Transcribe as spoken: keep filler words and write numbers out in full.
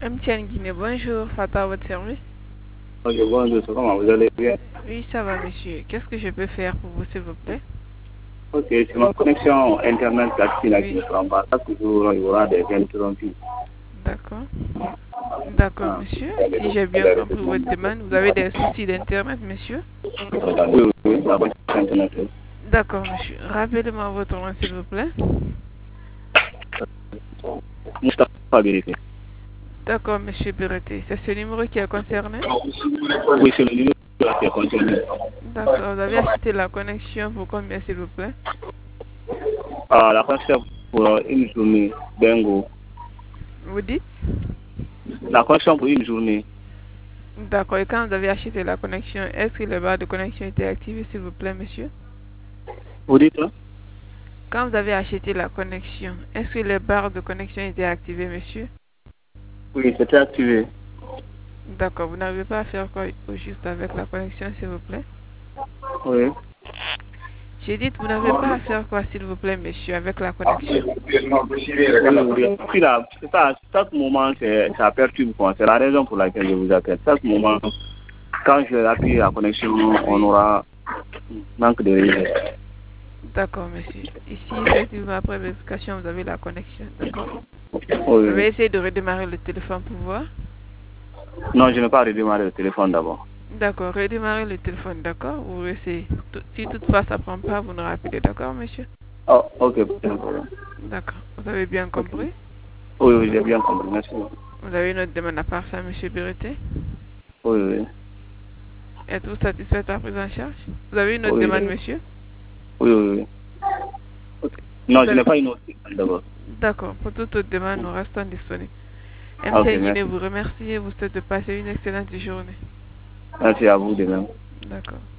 M T N Guinée, bonjour, Fata à votre service. Ok, bonjour, comment vous allez bien? Oui, ça va, monsieur. Qu'est-ce que je peux faire pour vous, s'il vous plaît? Ok, c'est ma connexion Internet qui là qui Oui. ne prend pas. Chaque jour, il y aura des interruptions. D'accord. D'accord, monsieur. Si j'ai bien compris votre demande, vous avez des soucis d'Internet, monsieur? Oui, oui, la connexion Internet. D'accord, monsieur. Rappelez-moi votre nom, s'il vous plaît. Moustapha Birité. D'accord, monsieur Berete. C'est ce numéro qui est concerné? Oui, c'est le numéro qui est concerné. D'accord. Vous avez acheté la connexion pour combien, s'il vous plaît? Ah, la connexion pour une journée, bingo. Vous dites? La connexion pour une journée. D'accord. Et quand vous avez acheté la connexion, est-ce que le bar de connexion était activé, s'il vous plaît, monsieur? Vous dites là? Quand vous avez acheté la connexion, est-ce que les barres de connexion étaient activées, monsieur? Oui, c'était activé. D'accord, vous n'avez pas à faire quoi au juste avec la connexion, s'il vous plaît? Oui. J'ai dit, vous n'avez pas à faire quoi, s'il vous plaît, monsieur, avec la connexion? Oui, oui. Là, c'est ça, chaque moment, ça perturbe. C'est la raison pour laquelle je vous appelle. Chaque moment, quand je appuie la connexion, on aura manque de réseau. D'accord, monsieur. Ici, effectivement, après vérification, vous avez la connexion, d'accord? Oui. Vous vais essayer de redémarrer le téléphone pour voir. Non, je n'ai pas redémarré le téléphone d'abord. D'accord, redémarrer le téléphone, d'accord? Vous essayez. Si toutefois ça ne prend pas, vous nous rappelez, d'accord, monsieur? Oh, ok, pas de problème. D'accord. Vous avez bien Okay. compris? Oui, oui, j'ai bien compris, merci. Vous avez une autre demande à part ça, monsieur Berete? Oui, oui. Êtes-vous satisfait de la prise en charge? Vous avez une autre Oui, demande, monsieur? oui, oui. oui. Okay. Non, Vous je avez... n'ai pas une autre demande d'abord. D'accord. Pour toute autre demande, nous restons disponibles. Ok, M T N Guinée merci. vous remercie et vous souhaite de passer une excellente journée. Merci à vous de même. D'accord.